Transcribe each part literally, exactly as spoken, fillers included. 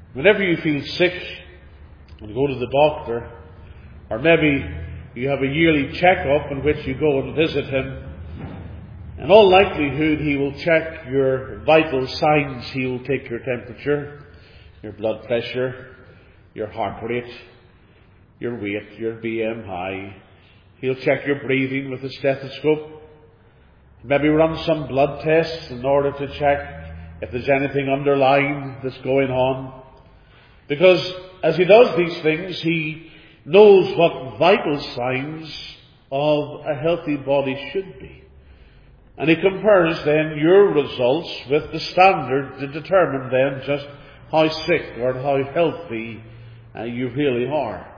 Whenever you feel sick and go to the doctor, or maybe you have a yearly check-up in which you go and visit him, in all likelihood he will check your vital signs. He will take your temperature, your blood pressure, your heart rate, your weight, your B M I. He'll check your breathing with a stethoscope. Maybe run some blood tests in order to check if there's anything underlying that's going on. Because as he does these things, he knows what vital signs of a healthy body should be. And he compares then your results with the standard to determine then just how sick or how healthy uh, you really are.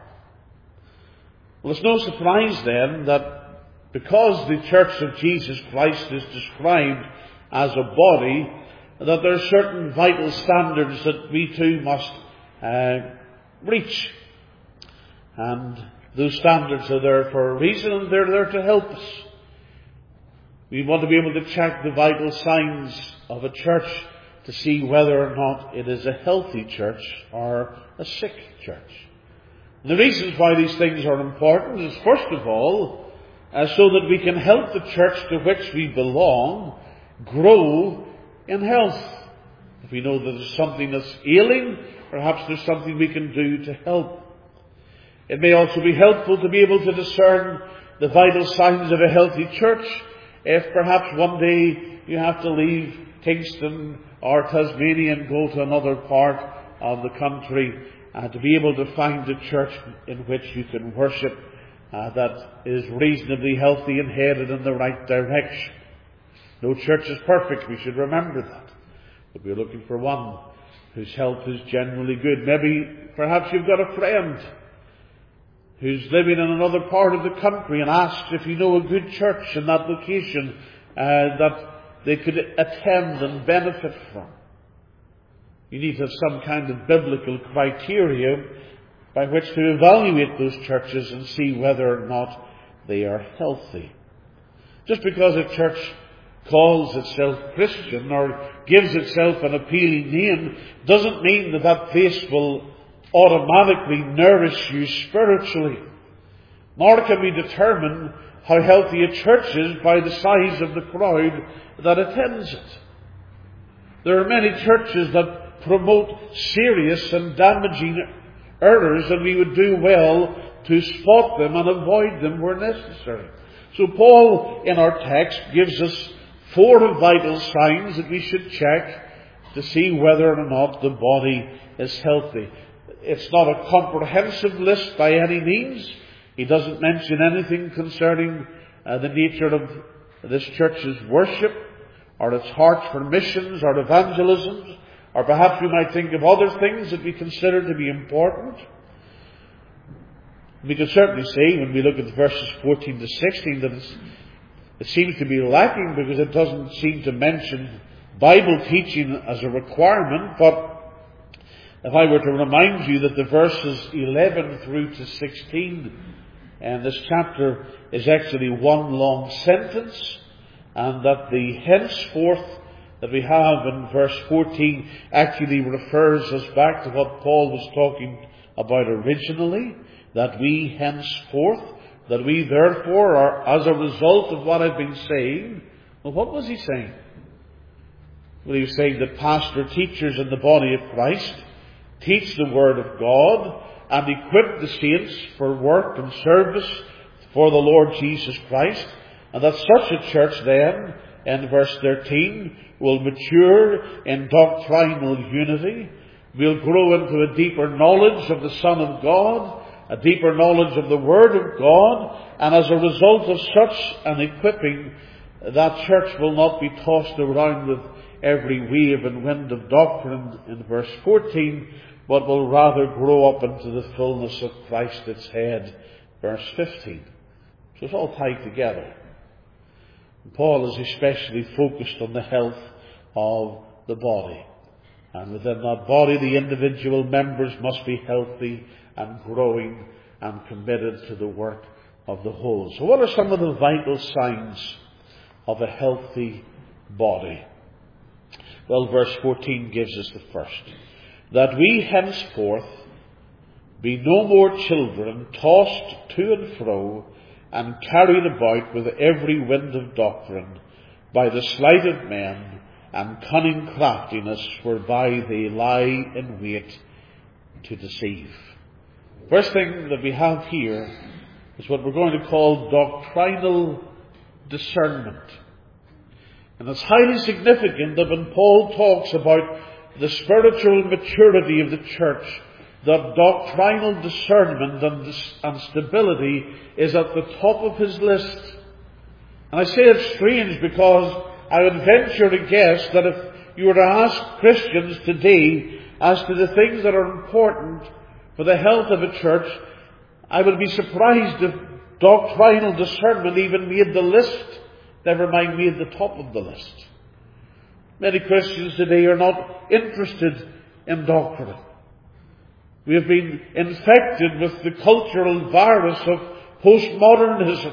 Well, it's no surprise then that because the Church of Jesus Christ is described as a body, that there are certain vital standards that we too must uh, reach. And those standards are there for a reason, and they're there to help us. We want to be able to check the vital signs of a church to see whether or not it is a healthy church or a sick church. And the reasons why these things are important is, first of all, uh, so that we can help the church to which we belong grow in health. If we know that there's something that's ailing, perhaps there's something we can do to help. It may also be helpful to be able to discern the vital signs of a healthy church if perhaps one day you have to leave Kingston or Tasmania and go to another part of the country, uh, to be able to find a church in which you can worship uh, that is reasonably healthy and headed in the right direction. No church is perfect, we should remember that. But we're looking for one whose health is generally good. Maybe, perhaps you've got a friend who's living in another part of the country and asks if you know a good church in that location uh, that they could attend and benefit from. You need to have some kind of biblical criteria by which to evaluate those churches and see whether or not they are healthy. Just because a church calls itself Christian or gives itself an appealing name doesn't mean that that place will automatically nourish you spiritually. Nor can we determine how healthy a church is by the size of the crowd that attends it. There are many churches that promote serious and damaging errors, and we would do well to spot them and avoid them where necessary. So Paul, in our text, gives us four vital signs that we should check to see whether or not the body is healthy. It's not a comprehensive list by any means. He doesn't mention anything concerning uh, the nature of this church's worship, or its heart for missions or evangelism, or perhaps we might think of other things that we consider to be important. We can certainly say, when we look at verses fourteen to sixteen, that it's, it seems to be lacking because it doesn't seem to mention Bible teaching as a requirement. But if I were to remind you that the verses eleven through to sixteen in this chapter is actually one long sentence, and that the henceforth that we have in verse fourteen actually refers us back to what Paul was talking about originally, that we henceforth, that we therefore are, as a result of what I've been saying. Well, what was he saying? Well, he was saying that pastor teachers in the body of Christ teach the Word of God and equip the saints for work and service for the Lord Jesus Christ. And that such a church then, in verse thirteen, will mature in doctrinal unity, will grow into a deeper knowledge of the Son of God, a deeper knowledge of the Word of God, and as a result of such an equipping, that church will not be tossed around with every wave and wind of doctrine in verse fourteen, but will rather grow up into the fullness of Christ its head, verse fifteen. So it's all tied together. And Paul is especially focused on the health of the body. And within that body, the individual members must be healthy and growing and committed to the work of the whole. So what are some of the vital signs of a healthy body? Well, verse fourteen gives us the first. that we henceforth be no more children, tossed to and fro, and carried about with every wind of doctrine, by the sleight of men and cunning craftiness whereby they lie in wait to deceive. First thing that we have here is what we're going to call doctrinal discernment. And it's highly significant that when Paul talks about the spiritual maturity of the church, that doctrinal discernment and, and stability is at the top of his list. And I say it's strange because I would venture to guess that if you were to ask Christians today as to the things that are important for the health of a church, I would be surprised if doctrinal discernment even made the list, never mind made the top of the list. Many Christians today are not interested in doctrine. We have been infected with the cultural virus of postmodernism.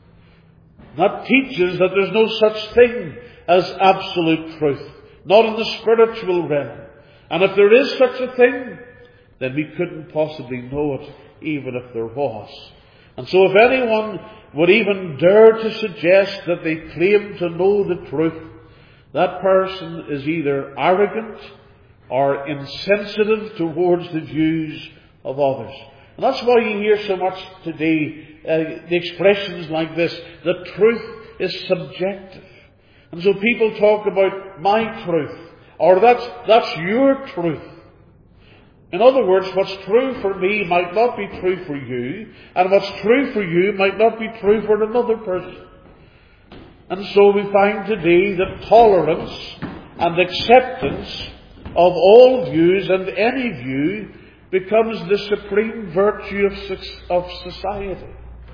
That teaches that there's no such thing as absolute truth, not in the spiritual realm. And if there is such a thing, then we couldn't possibly know it, even if there was. And so if anyone would even dare to suggest that they claim to know the truth, that person is either arrogant or insensitive towards the views of others. And that's why you hear so much today uh, the expressions like this: the truth is subjective. And so people talk about my truth, or that's, that's your truth. In other words, what's true for me might not be true for you, and what's true for you might not be true for another person. And so we find today that tolerance and acceptance of all views and any view becomes the supreme virtue of, of society.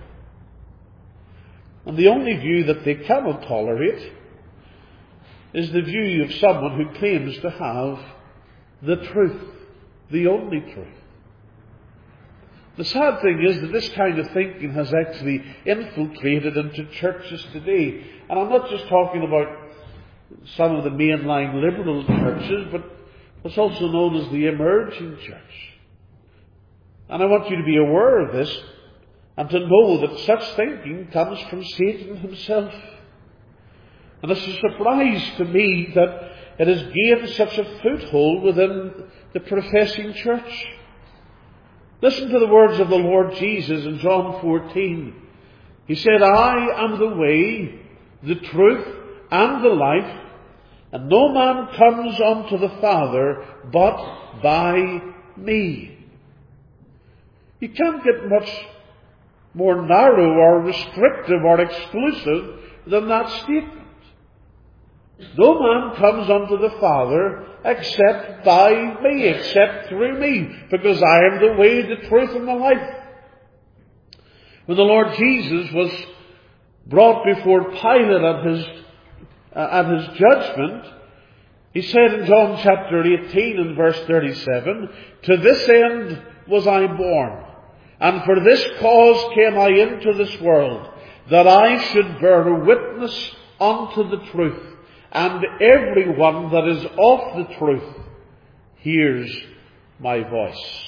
And the only view that they cannot tolerate is the view of someone who claims to have the truth, the only truth. The sad thing is that this kind of thinking has actually infiltrated into churches today. And I'm not just talking about some of the mainline liberal churches, but what's also known as the emerging church. And I want you to be aware of this and to know that such thinking comes from Satan himself. And it's a surprise to me that it has gained such a foothold within the professing church. Listen to the words of the Lord Jesus in John fourteen. He said, I am the way, the truth, and the life, and no man comes unto the Father but by me. You can't get much more narrow or restrictive or exclusive than that statement. No man comes unto the Father except by me, except through me, because I am the way, the truth, and the life. When the Lord Jesus was brought before Pilate at his, uh, at his judgment, he said in John chapter eighteen and verse thirty-seven, to this end was I born, and for this cause came I into this world, that I should bear witness unto the truth. And everyone that is of the truth hears my voice.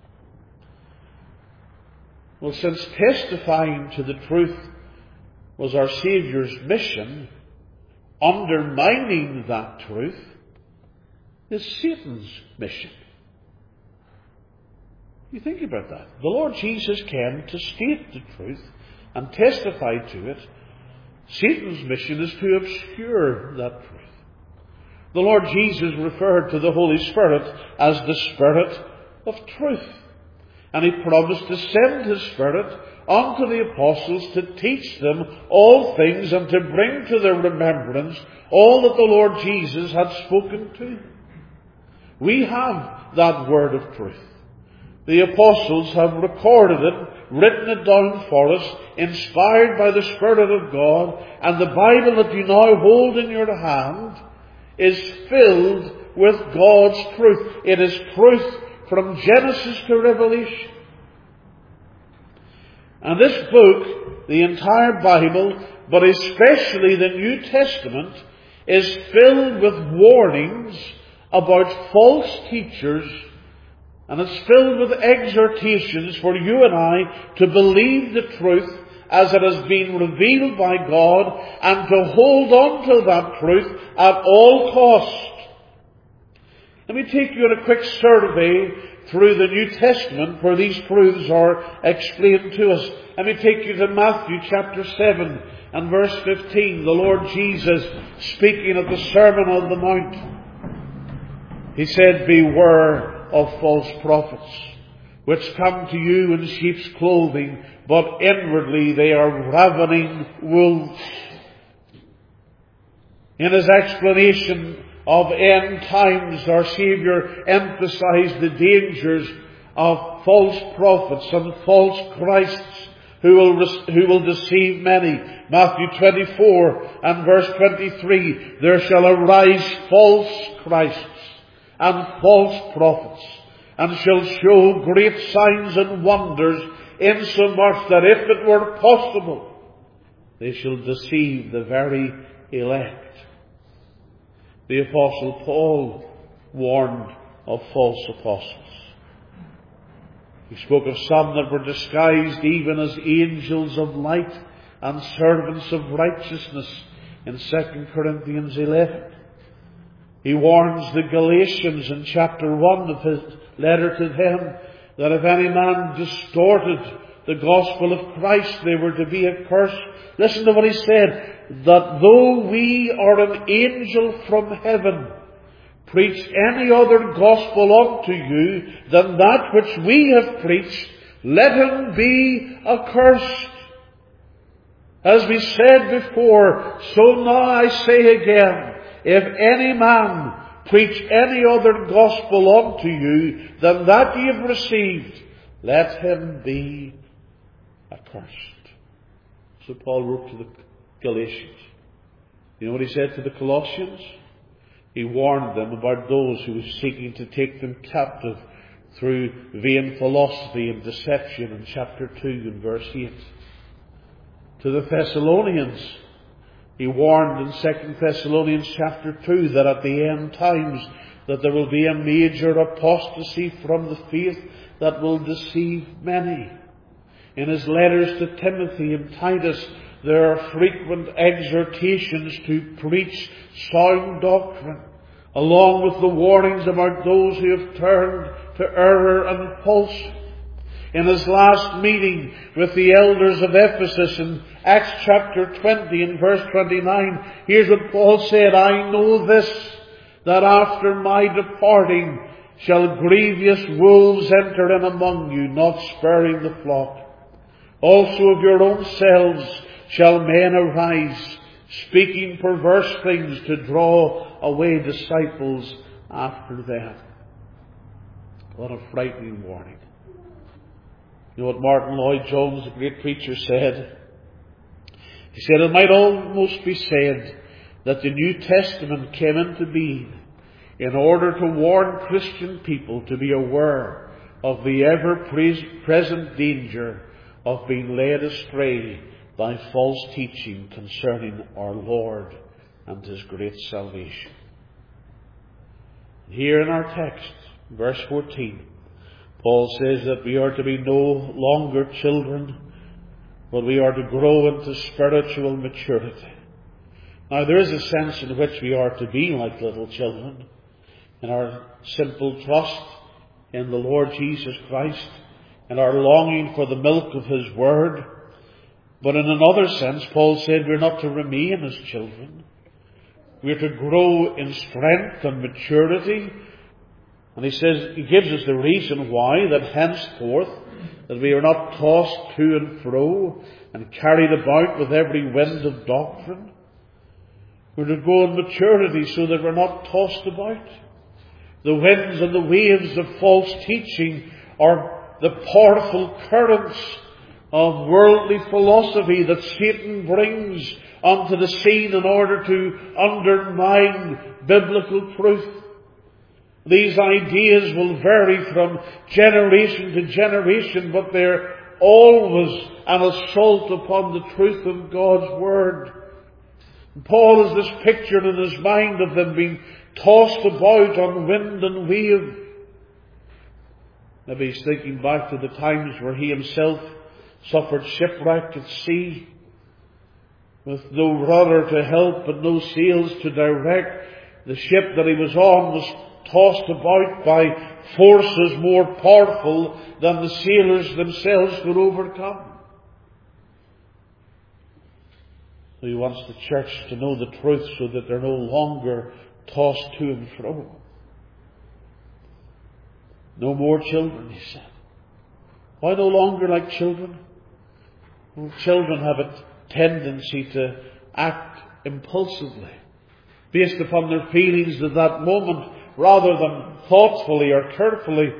Well, since testifying to the truth was our Saviour's mission, undermining that truth is Satan's mission. You think about that. The Lord Jesus came to state the truth and testify to it. Satan's mission is to obscure that truth. The Lord Jesus referred to the Holy Spirit as the Spirit of truth. And He promised to send His Spirit unto the apostles to teach them all things and to bring to their remembrance all that the Lord Jesus had spoken to them. We have that word of truth. The apostles have recorded it, written it down for us, inspired by the Spirit of God, and the Bible that you now hold in your hand is filled with God's truth. It is truth from Genesis to Revelation. And this book, the entire Bible, but especially the New Testament, is filled with warnings about false teachers And it's filled with exhortations for you and I to believe the truth as it has been revealed by God, and to hold on to that truth at all cost. Let me take you on a quick survey through the New Testament where these truths are explained to us. Let me take you to Matthew chapter seven and verse fifteen. The Lord Jesus, speaking of the Sermon on the Mount, He said, "Beware of false prophets, which come to you in sheep's clothing, but inwardly they are ravening wolves." In His explanation of end times, our Saviour emphasized the dangers of false prophets and false Christs who will, who will deceive many. Matthew twenty-four and verse twenty-three, "There shall arise false Christs and false prophets, and shall show great signs and wonders, insomuch that if it were possible, they shall deceive the very elect." The Apostle Paul warned of false apostles. He spoke of some that were disguised even as angels of light and servants of righteousness in Second Corinthians eleven. He warns the Galatians in chapter one of his letter to them that if any man distorted the gospel of Christ, they were to be accursed. Listen to what he said, that though we are an angel from heaven preach any other gospel unto you than that which we have preached, let him be accursed. As we said before, so now I say again, if any man preach any other gospel unto you than that ye have received, let him be accursed. So Paul wrote to the Galatians. You know what he said to the Colossians? He warned them about those who were seeking to take them captive through vain philosophy and deception in chapter two and verse eight. To the Thessalonians, he warned in Second Thessalonians chapter two that at the end times that there will be a major apostasy from the faith that will deceive many. In his letters to Timothy and Titus, there are frequent exhortations to preach sound doctrine, along with the warnings about those who have turned to error and falsehood. In his last meeting with the elders of Ephesus in Acts chapter twenty and verse twenty-nine, here's what Paul said, "I know this, that after my departing shall grievous wolves enter in among you, not sparing the flock. Also of your own selves shall men arise, speaking perverse things to draw away disciples after them." What a frightening warning. You know what Martin Lloyd-Jones, the great preacher, said? He said, it might almost be said that the New Testament came into being in order to warn Christian people to be aware of the ever-present danger of being led astray by false teaching concerning our Lord and His great salvation. Here in our text, verse fourteen, Paul says that we are to be no longer children, but we are to grow into spiritual maturity. Now, there is a sense in which we are to be like little children, in our simple trust in the Lord Jesus Christ, and our longing for the milk of His Word. But in another sense, Paul said we're not to remain as children. We're to grow in strength and maturity. And he says, he gives us the reason why, that henceforth, that we are not tossed to and fro and carried about with every wind of doctrine. We're to grow in maturity so that we're not tossed about. The winds and the waves of false teaching are the powerful currents of worldly philosophy that Satan brings onto the scene in order to undermine biblical truth. These ideas will vary from generation to generation, but they're always an assault upon the truth of God's Word. Paul has this picture in his mind of them being tossed about on wind and wave. Maybe he's thinking back to the times where he himself suffered shipwreck at sea, with no rudder to help and no sails to direct. The ship that he was on was tossed about by forces more powerful than the sailors themselves could overcome. So he wants the church to know the truth so that they're no longer tossed to and fro. No more children, he said. Why no longer like children? Well, children have a tendency to act impulsively, based upon their feelings at that moment, rather than thoughtfully or carefully.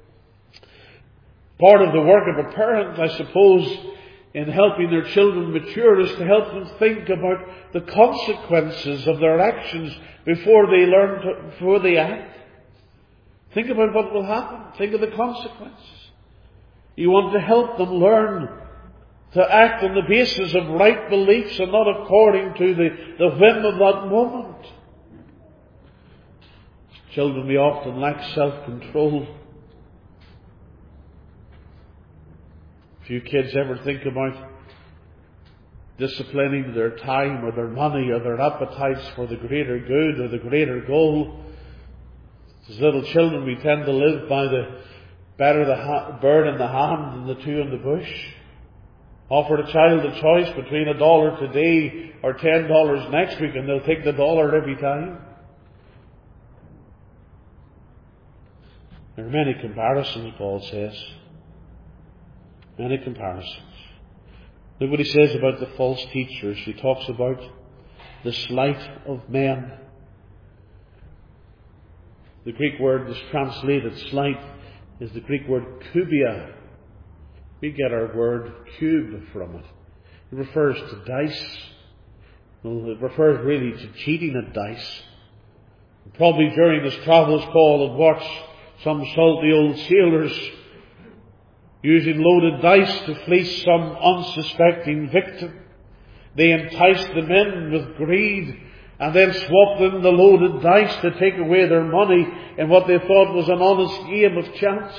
Part of the work of a parent, I suppose, in helping their children mature is to help them think about the consequences of their actions before they learn to, before they act. Think about what will happen. Think of the consequences. You want to help them learn to act on the basis of right beliefs and not according to the, the whim of that moment. Children, we often lack self-control. Few kids ever think about disciplining their time or their money or their appetites for the greater good or the greater goal. As little children, we tend to live by the better the ha- bird in the hand than the two in the bush. Offer a child a choice between a dollar today or ten dollars next week, and they'll take the dollar every time. There are many comparisons, Paul says. Many comparisons. Look what he says about the false teachers. He talks about the slight of men. The Greek word that's translated slight is the Greek word kubia. We get our word cube from it. It refers to dice. Well, it refers really to cheating at dice. Probably during his travels, Paul had watched some salty old sailors using loaded dice to fleece some unsuspecting victim. They enticed the men with greed and then swapped in the loaded dice to take away their money in what they thought was an honest game of chance.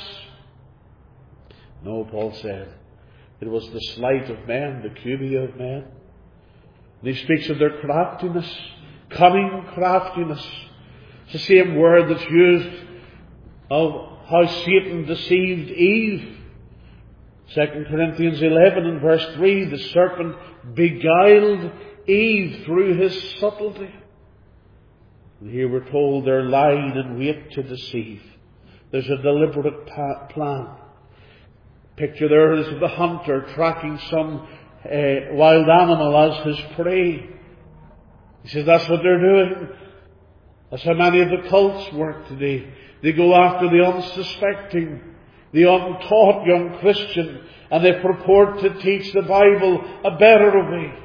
No, Paul said, it was the sleight of men, the cubia of men. And he speaks of their craftiness, cunning craftiness. It's the same word that's used of how Satan deceived Eve. Second Corinthians eleven and verse three, the serpent beguiled Eve through his subtlety. And here we're told they're lying in wait to deceive. There's a deliberate pa- plan. Picture there is of the hunter tracking some uh, wild animal as his prey. He says that's what they're doing. That's how many of the cults work today. They go after the unsuspecting, the untaught young Christian, and they purport to teach the Bible a better way.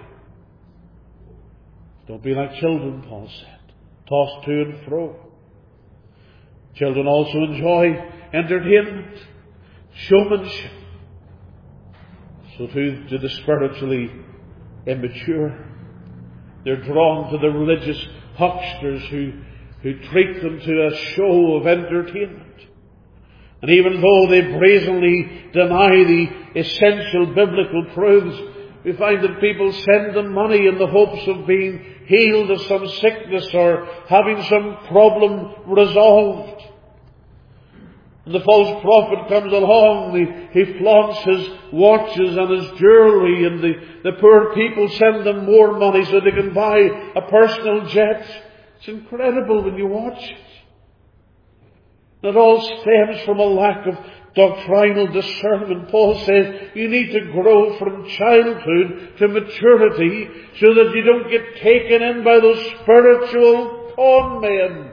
Don't be like children, Paul said, tossed to and fro. Children also enjoy entertainment, showmanship. So too do the spiritually immature. They're drawn to the religious hucksters who, who treat them to a show of entertainment. And even though they brazenly deny the essential biblical truths, we find that people send them money in the hopes of being healed of some sickness or having some problem resolved. And the false prophet comes along, he, he flaunts his watches and his jewelry, and the, the poor people send them more money so they can buy a personal jet. It's incredible when you watch it. It all stems from a lack of doctrinal discernment. Paul says you need to grow from childhood to maturity so that you don't get taken in by those spiritual con men.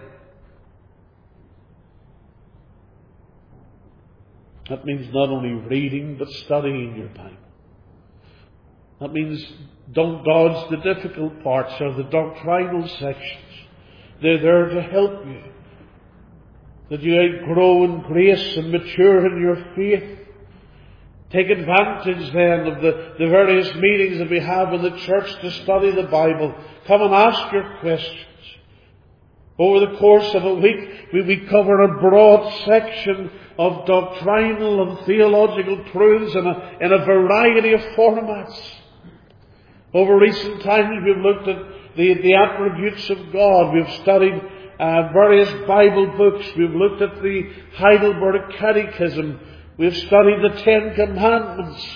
That means not only reading but studying your Bible. That means don't dodge the difficult parts or the doctrinal sections. They're there to help you, that you might grow in grace and mature in your faith. Take advantage then of the, the various meetings that we have in the church to study the Bible. Come and ask your questions. Over the course of a week, we, we cover a broad section of doctrinal and theological truths in a, in a variety of formats. Over recent times, we've looked at the, the attributes of God. We've studied uh, various Bible books. We've looked at the Heidelberg Catechism. We've studied the Ten Commandments.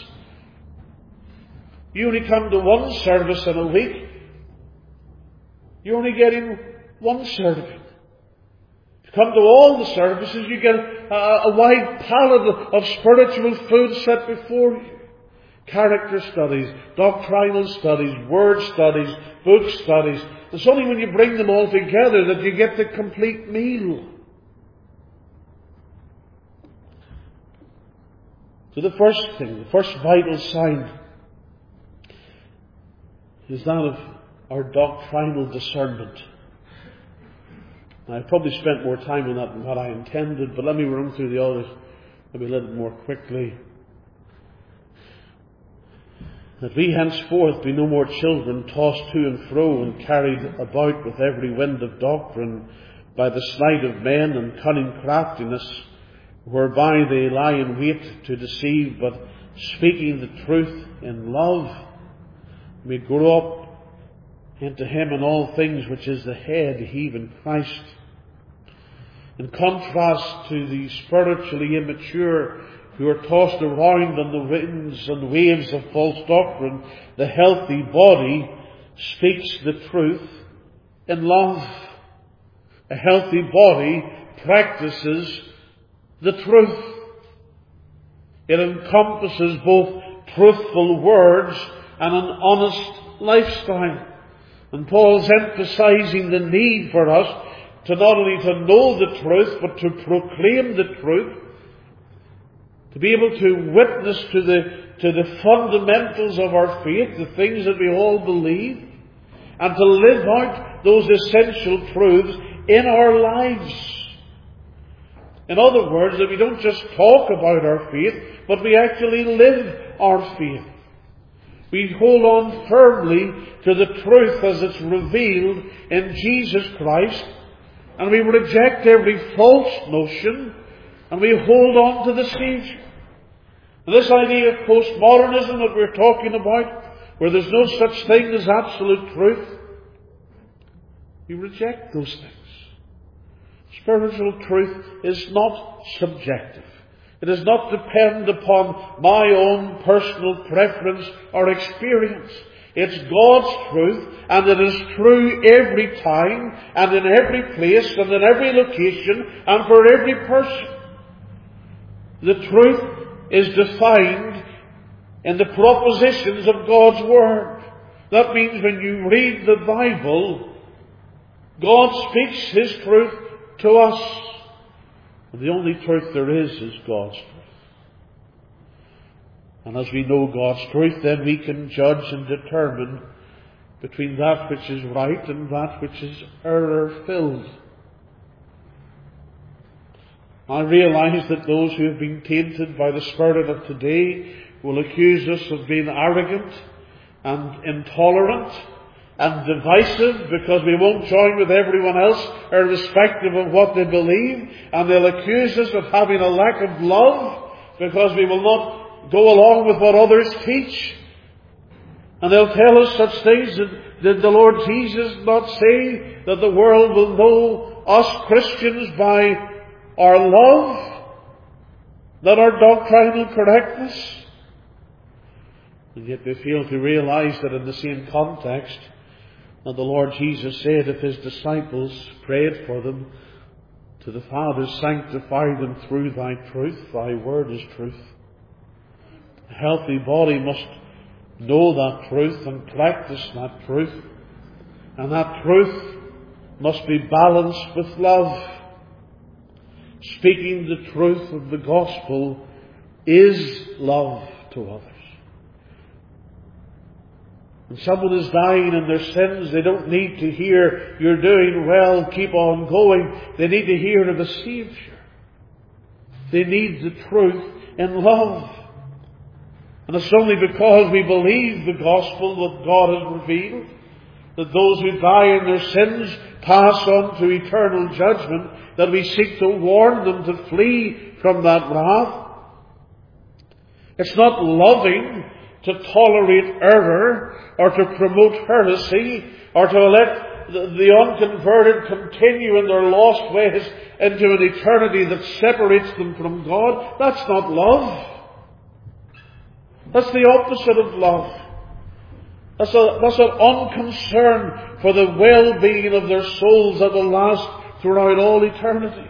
You only come to one service in a week. You're only getting one serving. If you come to all the services, you get a, a wide palette of spiritual food set before you. Character studies, doctrinal studies, word studies, book studies. It's only when you bring them all together that you get the complete meal. So the first thing, the first vital sign is that of our doctrinal discernment. Now, I've probably spent more time on that than what I intended, but let me run through the others maybe a little more quickly. That we henceforth be no more children tossed to and fro and carried about with every wind of doctrine by the sleight of men and cunning craftiness, whereby they lie in wait to deceive, but speaking the truth in love, may grow up into Him in all things which is the head, even Christ. In contrast to the spiritually immature who are tossed around on the winds and waves of false doctrine, the healthy body speaks the truth in love. A healthy body practices the truth. It encompasses both truthful words and an honest lifestyle. And Paul's emphasizing the need for us to not only to know the truth, but to proclaim the truth, to be able to witness to the, to the fundamentals of our faith, the things that we all believe, and to live out those essential truths in our lives. In other words, that we don't just talk about our faith, but we actually live our faith. We hold on firmly to the truth as it's revealed in Jesus Christ, and we reject every false notion, and we hold on to the Saviour. And this idea of postmodernism that we're talking about, where there's no such thing as absolute truth, we reject those things. Spiritual truth is not subjective. It does not depend upon my own personal preference or experience. It's God's truth, and it is true every time, and in every place, and in every location, and for every person. The truth is defined in the propositions of God's Word. That means when you read the Bible, God speaks His truth to us. And the only truth there is is God's truth. And as we know God's truth, then we can judge and determine between that which is right and that which is error-filled. I realize that those who have been tainted by the spirit of today will accuse us of being arrogant and intolerant and divisive because we won't join with everyone else irrespective of what they believe, and they'll accuse us of having a lack of love because we will not go along with what others teach. And they'll tell us such things. Did the Lord Jesus not say that the world will know us Christians by our love, not our doctrinal correctness? And yet they fail to realize that in the same context, and the Lord Jesus said of His disciples, prayed for them, to the Father, sanctify them through Thy truth. Thy word is truth. A healthy body must know that truth and practice that truth. And that truth must be balanced with love. Speaking the truth of the gospel is love to others. When someone is dying in their sins, they don't need to hear, you're doing well, keep on going. They need to hear of a Saviour. They need the truth in love. And it's only because we believe the gospel that God has revealed that those who die in their sins pass on to eternal judgment, that we seek to warn them to flee from that wrath. It's not loving to tolerate error or to promote heresy or to let the, the unconverted continue in their lost ways into an eternity that separates them from God. That's not love. That's the opposite of love. That's, a, that's an unconcern for the well-being of their souls that will last throughout all eternity.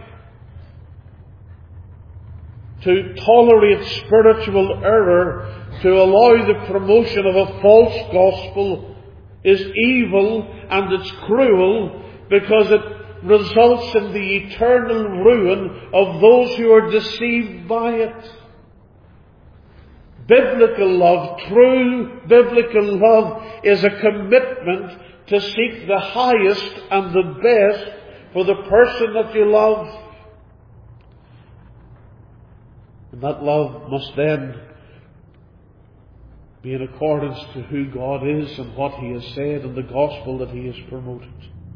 To tolerate spiritual error, to allow the promotion of a false gospel, is evil and it's cruel, because it results in the eternal ruin of those who are deceived by it. Biblical love, true biblical love, is a commitment to seek the highest and the best for the person that you love. And that love must then be in accordance to who God is and what He has said and the gospel that He has promoted.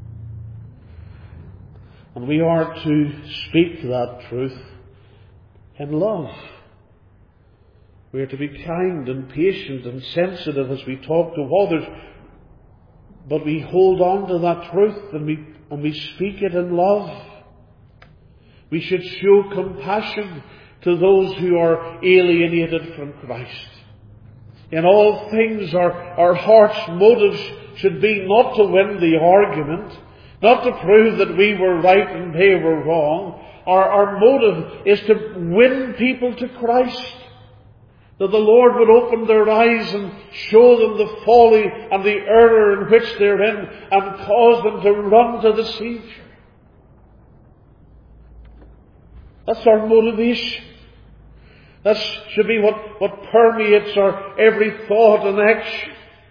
And we are to speak that truth in love. We are to be kind and patient and sensitive as we talk to others, but we hold on to that truth and we, and we speak it in love. We should show compassion to those who are alienated from Christ. In all things, our, our heart's motives should be not to win the argument, not to prove that we were right and they were wrong. Our, our motive is to win people to Christ. That the Lord would open their eyes and show them the folly and the error in which they're in and cause them to run to the Saviour. That's our motivation. That should be what, what permeates our every thought and action.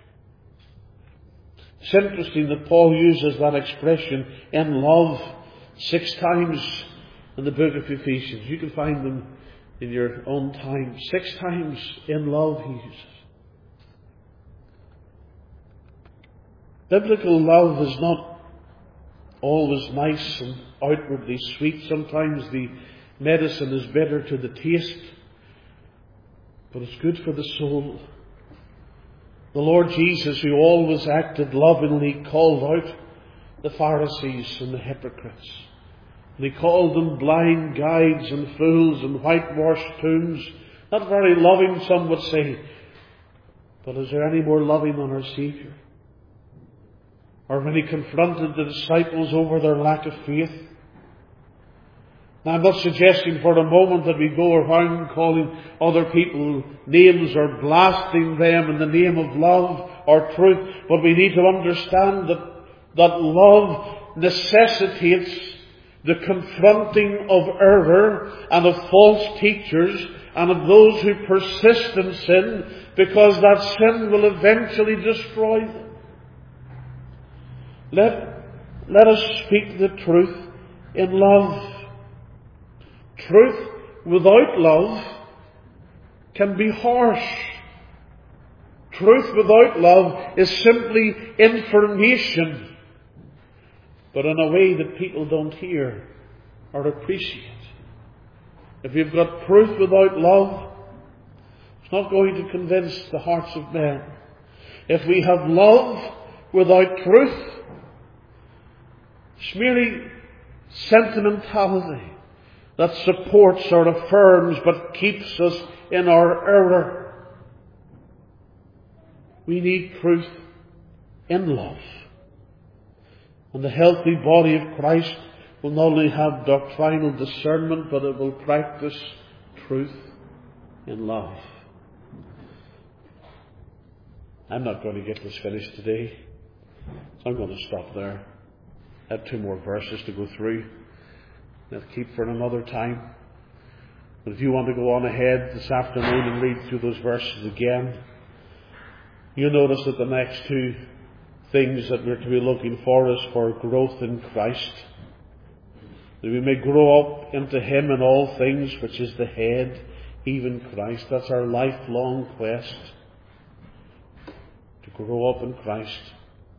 It's interesting that Paul uses that expression, in love, six times in the book of Ephesians. You can find them in your own time. Six times in love he uses. Biblical love is not always nice and outwardly sweet. Sometimes the medicine is bitter to the taste, but it's good for the soul. The Lord Jesus, who always acted lovingly, called out the Pharisees and the hypocrites. And He called them blind guides and fools and whitewashed tombs. Not very loving, some would say. But is there any more loving than our Saviour? Or when He confronted the disciples over their lack of faith. Now, I'm not suggesting for a moment that we go around calling other people names or blasting them in the name of love or truth. But we need to understand that, that love necessitates the confronting of error and of false teachers and of those who persist in sin, because that sin will eventually destroy them. Let, let us speak the truth in love. Truth without love can be harsh. Truth without love is simply information, but in a way that people don't hear or appreciate. If you've got truth without love, it's not going to convince the hearts of men. If we have love without truth, it's merely sentimentality that supports or affirms but keeps us in our error. We need truth in love. And the healthy body of Christ will not only have doctrinal discernment, but it will practice truth in love. I'm not going to get this finished today, so I'm going to stop there. I have two more verses to go through. I'll keep for another time. But if you want to go on ahead this afternoon and read through those verses again, you'll notice that the next two things that we're to be looking for is for growth in Christ. That we may grow up into Him in all things, which is the head, even Christ. That's our lifelong quest, to grow up in Christ.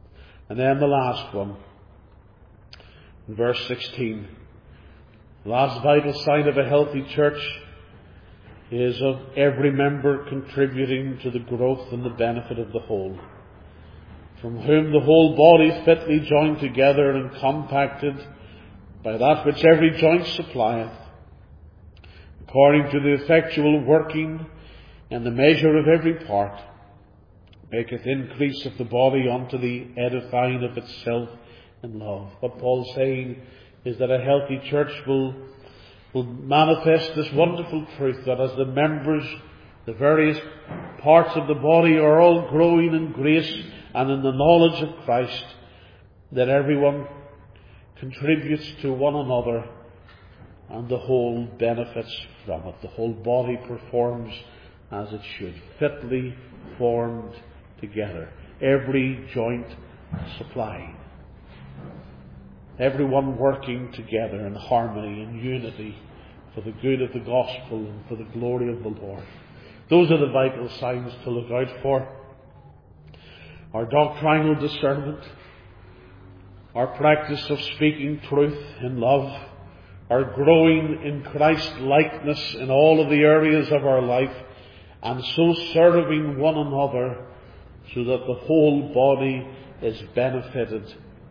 And then the last one, in verse sixteen. The last vital sign of a healthy church is of every member contributing to the growth and the benefit of the whole, from whom the whole body fitly joined together and compacted by that which every joint supplieth, according to the effectual working and the measure of every part, maketh increase of the body unto the edifying of itself in love. What Paul's saying is that a healthy church will, will manifest this wonderful truth that as the members, the various parts of the body are all growing in grace and in the knowledge of Christ, that everyone contributes to one another and the whole benefits from it. The whole body performs as it should, fitly formed together, every joint supplying, everyone working together in harmony and unity for the good of the gospel and for the glory of the Lord. Those are the vital signs to look out for. Our doctrinal discernment, our practice of speaking truth in love, our growing in Christ likeness in all of the areas of our life, and so serving one another so that the whole body is benefited.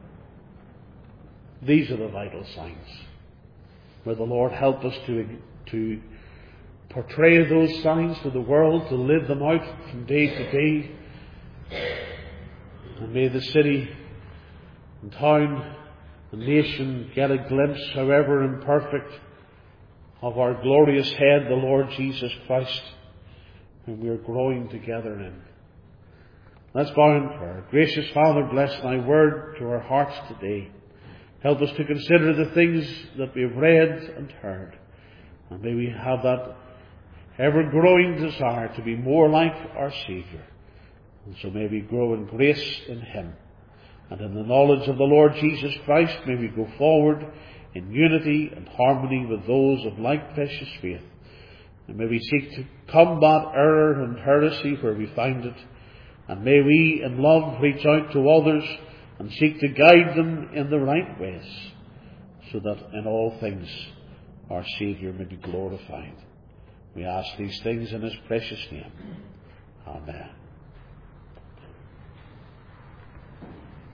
These are the vital signs. May the Lord help us to, to portray those signs to the world, to live them out from day to day. And may the city and town and nation get a glimpse, however imperfect, of our glorious head, the Lord Jesus Christ, whom we are growing together in. Let's bow in prayer. Gracious Father, bless thy word to our hearts today. Help us to consider the things that we have read and heard. And may we have that ever-growing desire to be more like our Saviour. And so may we grow in grace in Him. And in the knowledge of the Lord Jesus Christ, may we go forward in unity and harmony with those of like precious faith. And may we seek to combat error and heresy where we find it. And may we, in love, reach out to others and seek to guide them in the right ways, so that in all things our Saviour may be glorified. We ask these things in His precious name. Amen.